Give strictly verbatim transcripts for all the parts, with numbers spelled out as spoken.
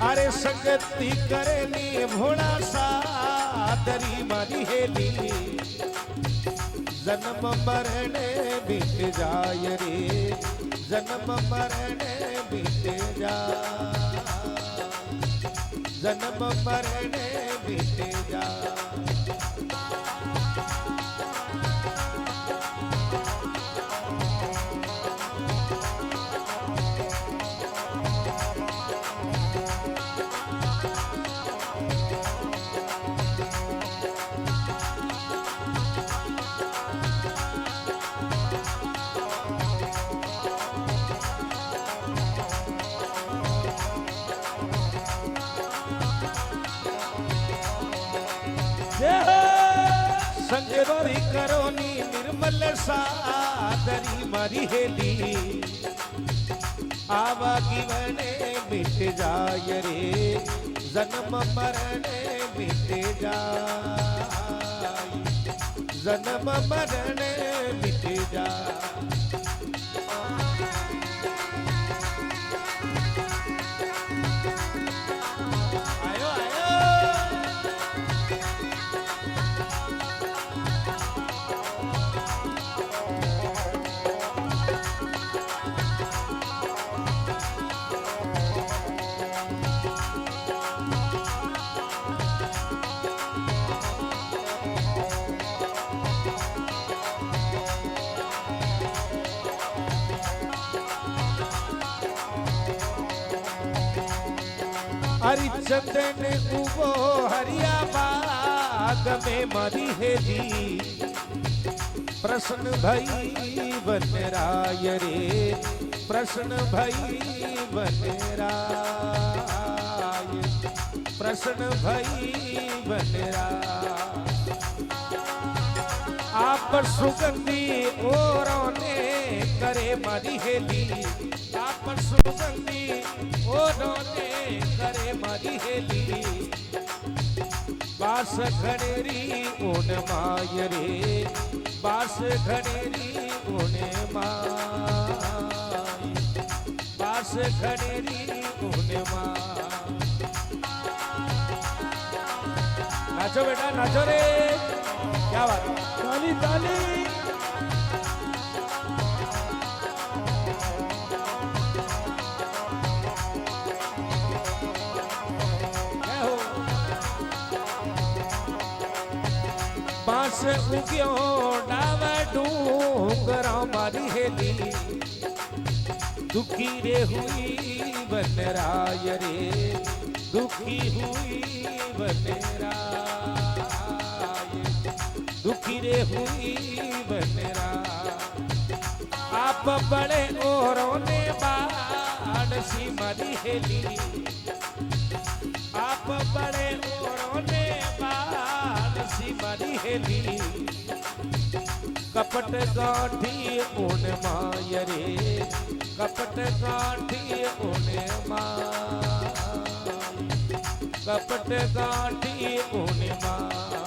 अरे संगति करेली भोला सादरी मारी हेली जन्म मरण बीत जाय रे जन्म मरण बीत जाय जन्म मरण बीत जाय संगति करोनी निर्मल सादरी मारी हेली आवागीवने मिट जाय रे जन्म मरण मिट जाय जन्म मरण मिट जाय हरिचंदन उबो हरिया बाग में मरी हेली प्रश्न भई बनराय रे प्रश्न भई बनराय प्रश्न भई बनराय आप सुगंधी ओरोने करे मरी हेली आप सुगंधी ओरोने करे मारी हेली बास घनेरी ओन माय रे बास घनेरी ओन माय बास घनेरी ओन माय नाचो बेटा नाचो रे क्या बात ताली ताली बास उग्यो डाव डूंगरा मारी हेली दुखी रे हुई बनराय रे दुखी हुई बनराय दुखी रे हुई बनराय आप बड़े औरों ने बाण सी मारी हेली आप बड़े औरों ने बाण सी मारी हेली कपट गांठी ओन माय रे कपट गांठी ओन माय कपट गांठी ओन माय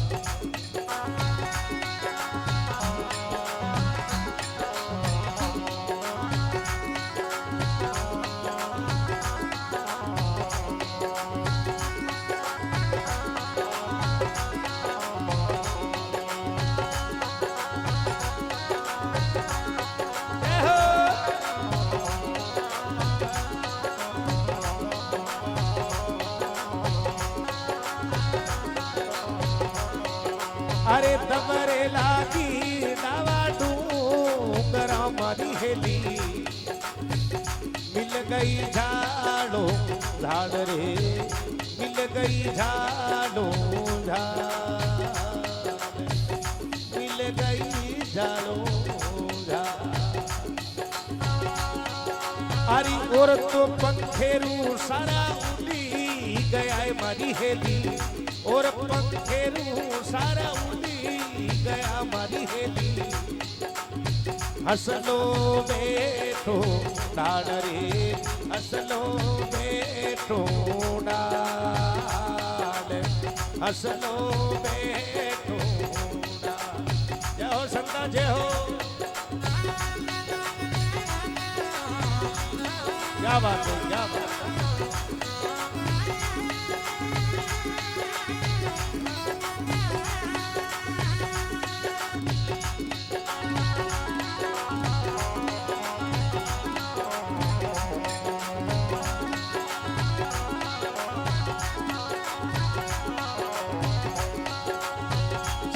अरे दमरे लागी डावा डूंगरा मारी हेली मिल गई झाड़ो झाड़ रे मिल गई झाड़ो झाड़ मिल गई झाड़ो झाड़ अरे और तो पंखेरू सारा उड़ी गया है मारी हेली और पंखेरू सारा गया मारी हेली हसलो बेठो डाड़ रे हसलो बेठो डाड़ हसलो बेठो डाड़ जय हो संता जय हो क्या बात है क्या बात है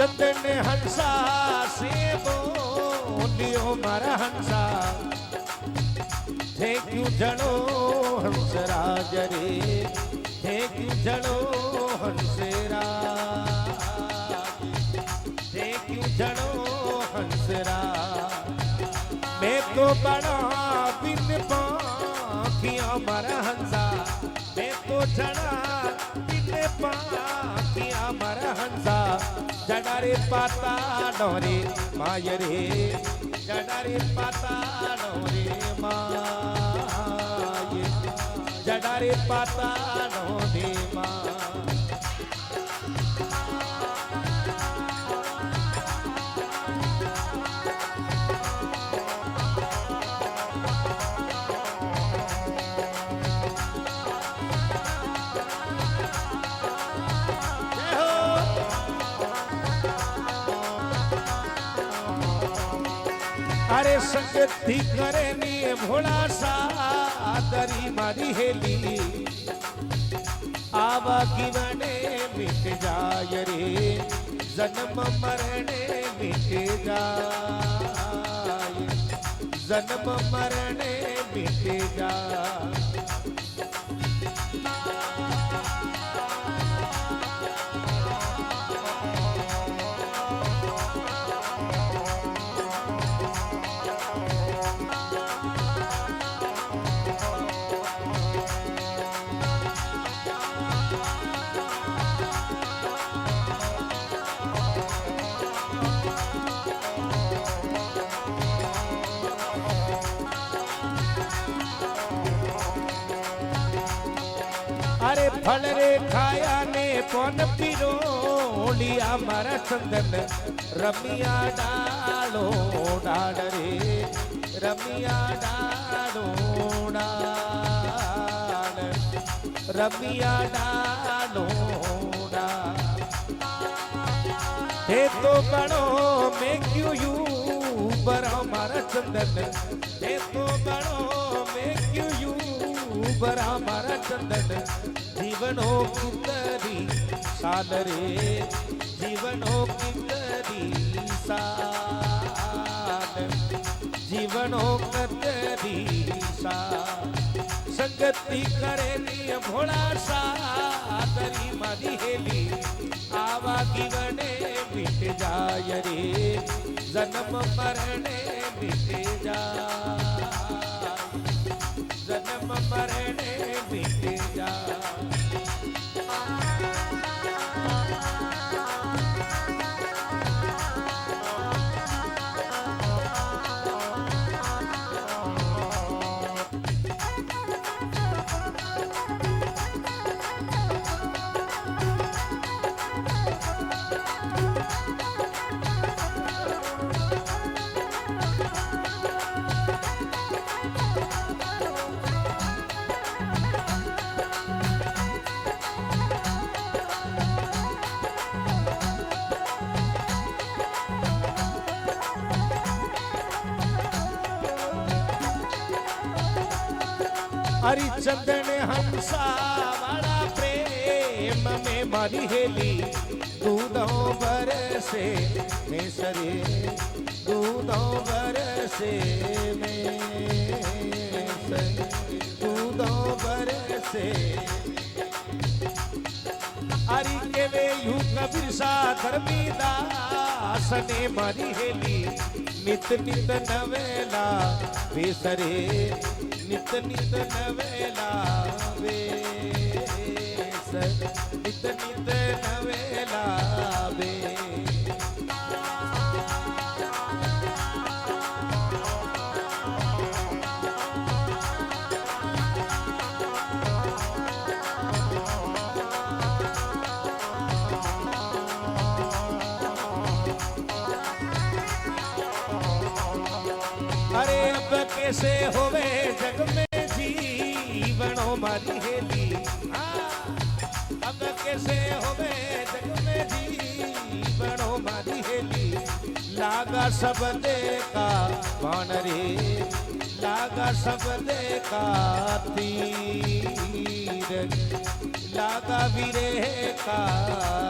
चंदन हंसा से बोलियो मारा हंसा थे क्यों जड़ो हंसराज रे थे क्यों जड़ो हंसराज थे क्यों जड़ो हंसराज मैं तो बड़ा बिन पाखियां मारा हंसा मैं तो जड़ा बिन पाखियां मारा हंसा जड़ारे पाता डोरे मायरे जड़ारे पाता डोरे माय जड़ारे पाता डोरे माय अरे संगति करे नी भोला सा दरी मारी हेली आवा गिवने मिट जाय रे जन्म मरने मिट जाय जन्म मरने मिट जाय अरे फल रे खाया ने कौन पीरो लिया मारा चंदन रमिया डालो डाल रे रमिया डालो डाल रमिया डालो डाल हे तो बड़ो मैं क्यों यू बरा मारा चंदन हे तो बड़ो मैं क्यों यू बरा मारा चंदन जीवनो कितरी साल रे जीवनो कितरी साल जीवनो कितरी साल संगति करे नी भोला सा दरी मारी हेली आवा गिवने मिट जाय रे जन्म मरने मिट जाय जन्म मरने मिट जाय हरि चंदन हंसा वाला प्रेम में मारी हेली दूधों बरसे में सरे दूधों बरसे में दूधों बरसे हरि के वे यू कबीर सा धर्मीदास ने मारी हेली नित नित नवेला बेसरे नित नित नवेला वेस नित नित नवेला वे अरे अब कैसे होवे जग में जीवनो मारी हेली अब कैसे होवे जग में जीवनो मारी हेली लागा सब देखा बाण रे लागा सब देखा तीर लागा वीरे का